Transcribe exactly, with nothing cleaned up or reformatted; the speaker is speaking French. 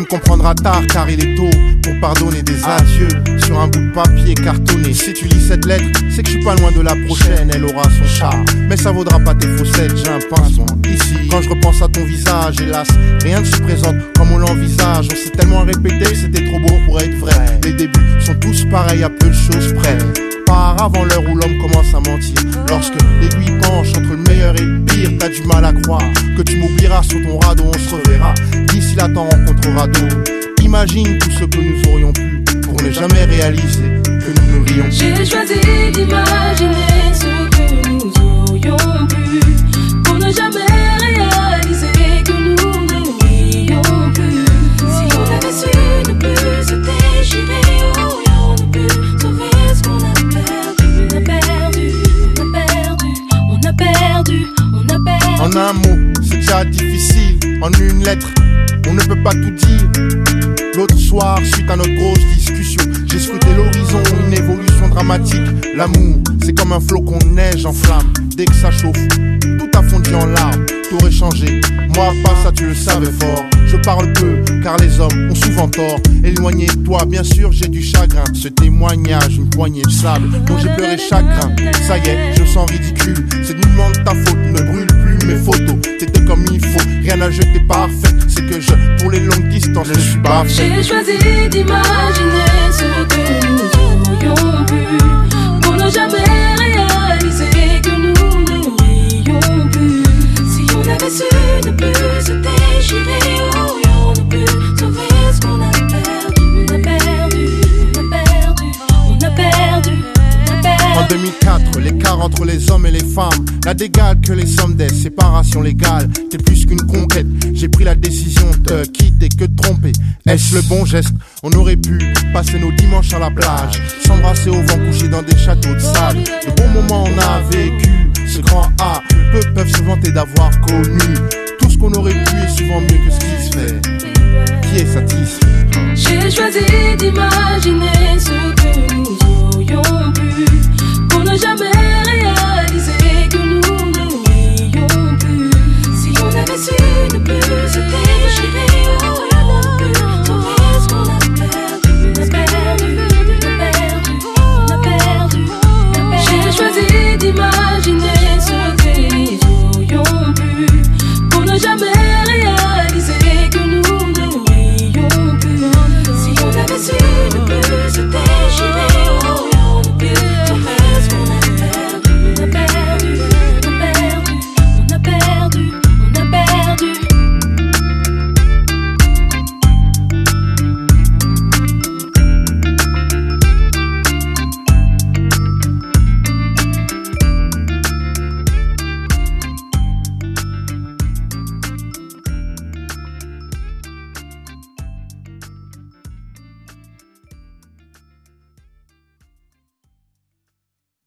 comprendras tard car il est tôt pour pardonner des adieux sur un bout de papier cartonné. Si tu lis cette lettre, c'est que je suis pas loin de la prochaine. Elle aura son char, mais ça vaudra pas tes faussettes. J'ai un pincement ici. Quand je repense à ton visage, hélas, rien ne se présente comme on l'envisage. On s'est tellement répété, c'était trop beau pour être vrai. Les débuts sont tous pareils, à peu de choses près. Part avant l'heure où l'homme commence à mentir. Lorsque l'aiguille penche entre le meilleur et le pire, t'as du mal à croire que tu m'oublieras sur ton radeau, on se reverra. D'ici là t'en rencontreras d'autres. Imagine tout ce que nous aurions pu pour ne jamais réaliser que nous n'aurions pu. J'ai choisi d'imaginer ce que nous aurions pu pour ne jamais réaliser que nous n'aurions pu. Si on avait su ne plus se déchirer, aurions pu sauver ce qu'on a perdu. On a perdu, on a perdu, on a perdu, on a perdu. En un mot, c'est déjà difficile. En une lettre, on ne peut pas tout dire. L'autre soir, suite à notre grosse discussion, j'ai scruté l'horizon, une évolution dramatique. L'amour, c'est comme un flocon de neige en flamme. Dès que ça chauffe, tout a fondu en larmes. T'aurais changé, moi pas ça tu le savais fort. Je parle peu, car les hommes ont souvent tort. Éloigné de toi, bien sûr j'ai du chagrin. Ce témoignage, une poignée de sable dont j'ai pleuré chagrin. Ça y est, je me sens ridicule. C'est nullement de ta faute, ne brûle plus mes photos. T'étais comme il faut, rien à jeter parfait. C'est que je, pour les longues distances, je suis pas fait. J'ai choisi d'imaginer ce que nous aurions pu pour ne jamais réaliser que nous n'aurions pu. Si on avait su ne plus se déchirer, aurions pu sauver ce qu'on a perdu. On a perdu, on a perdu, on a perdu, on a perdu. En deux mille quatre, l'écart entre les hommes et les femmes n'a d'égal que les sommes des séparations légales. T'es plus qu'une conquête, j'ai pris la décision de te quitter que de tromper. Est-ce le bon geste? On aurait pu passer nos dimanches à la plage, s'embrasser au vent couché dans des châteaux de sable. De bons moments on a vécu, ce grand A, peu peuvent se vanter d'avoir connu. Tout ce qu'on aurait pu est souvent mieux que ce qui se fait. Qui est satisfait? J'ai choisi d'imaginer ce